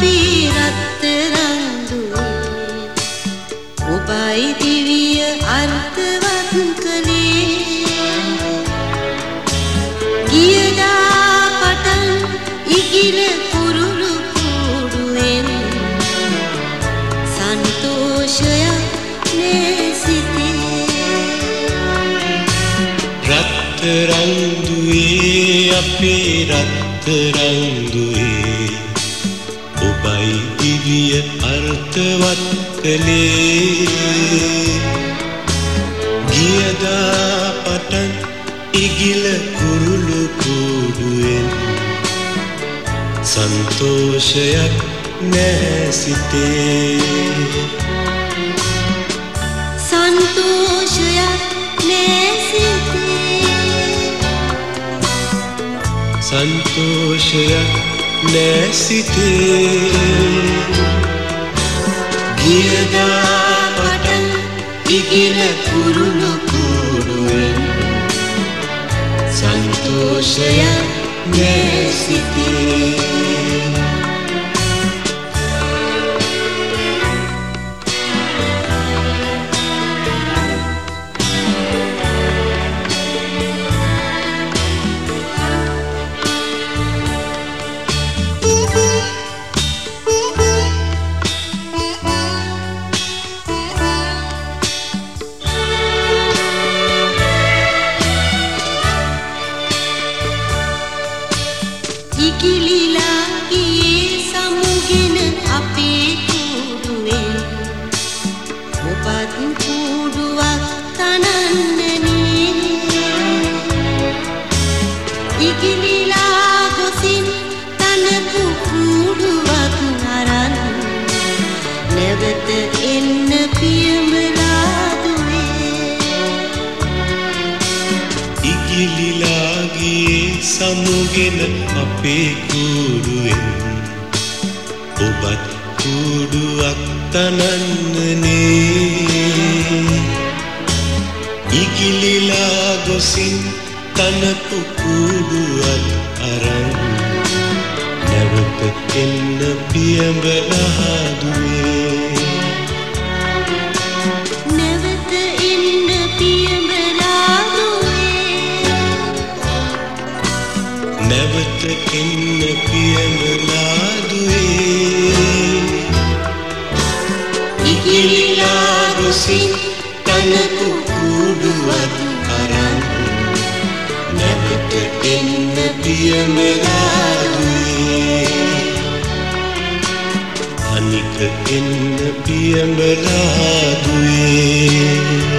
අපි රත්තරන් දුවේ ඔබයි දිවිය අර්ථවත් කළේ ගියදා පටන් ඉගිල කුරුළු කූඩුවෙන් සන්තෝෂයක් නැසිතේ රත්තරන් දුවේ අපේ රත්තරන් දුවේ ඔබයි දිවිය අර්ථවත් කළේ ගියදා පටන් ඉගිල කුරුළු කූඩුවෙන් සන්තෝෂයක් නැසිතේ සන්තෝෂයක් නැසිතේ සන්තෝෂයක් නැසිතේ ගියදා පටන් ඉගිල කුරුළු කූඩුවෙන් සන්තෝෂයක් නැසිතේ ඉකිලිලා ගියේ සමුගෙන අපේ කූඩුවෙන් ඔබත් කූඩුවක් තනන්නනේ ඉකිලිලා ගොසින් තනපු කූඩුවක් අරන් නැවත එන්න පියමලා දුවේ ඉකිලිලා ගියේ සමුගෙන අපේ කූඩුවෙන් ඔබත් කූඩුවක් තනන්නනේ ඉකිලිලා ගොසින් තනපු කූඩුවක් අරන් නැවත එන්න පියඹලා දුවේ නැවත එන්න පියඹලා දුවේ නැවත එන්න පියඹලා දුවේ ඉකිලිලා ගොසින් තනපු කූඩුවක් අරන් නැවත එන්න පියඹලා දුවේ අනික එන්න පියඹලා දුවේ